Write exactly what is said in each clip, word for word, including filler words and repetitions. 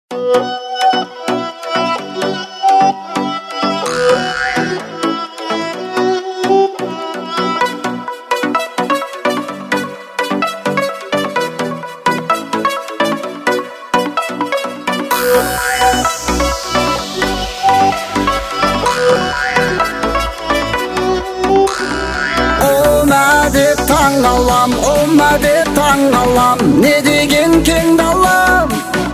Таң алам, ома деп таң алам, не деген кең далам.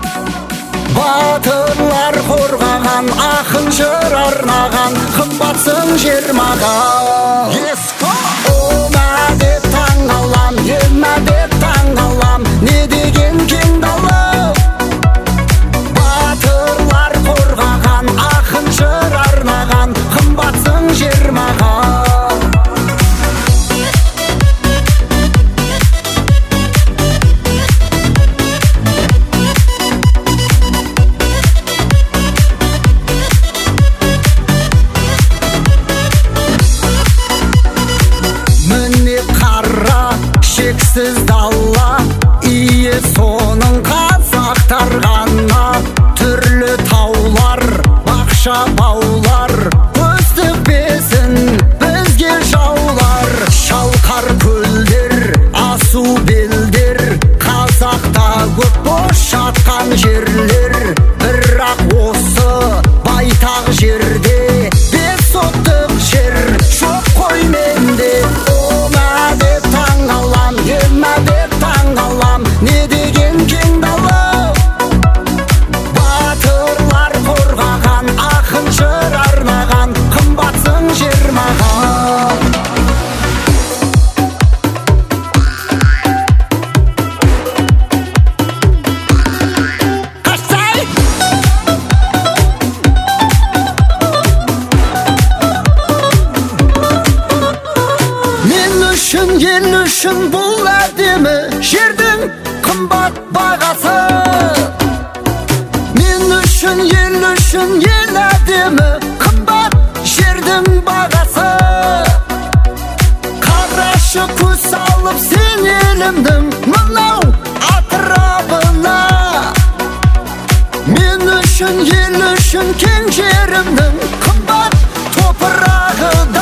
Батырлар қорғаған, ақын жыр арнаған, қымбатсың жер маған. Ома деп таң алам, ема деп таң алам, не деген кең далам. Батырлар қорғаған, ақын жыр арнаған, қымбатсың жер маған. Шексіз дала, ие соның қазақтар ғана. Түрлі таулар, бақша баулар, көз тікпесін бізге жаулар. Шалқар көлдер, асу белдер, қазақта көп бос жатқан жерлер. Бірақ осы байтақ жерде бес соттық жер жоқ қой менде. Ема деп таң алам, не деген кең дала. Батырлар қорғаған, ақын жыр арнаған, қымбатсың жер маған. Қаштай! Мен үшін, ел үшін бұл әдемі жердің қымбат бағасы. Мен үшін, ел үшін, ел әдемі қымбат жердің бағасы. Қарашы көз салып сен елімдің мынау атырабына. Мен үшін, ел үшін кең жерімнің қымбат топырағы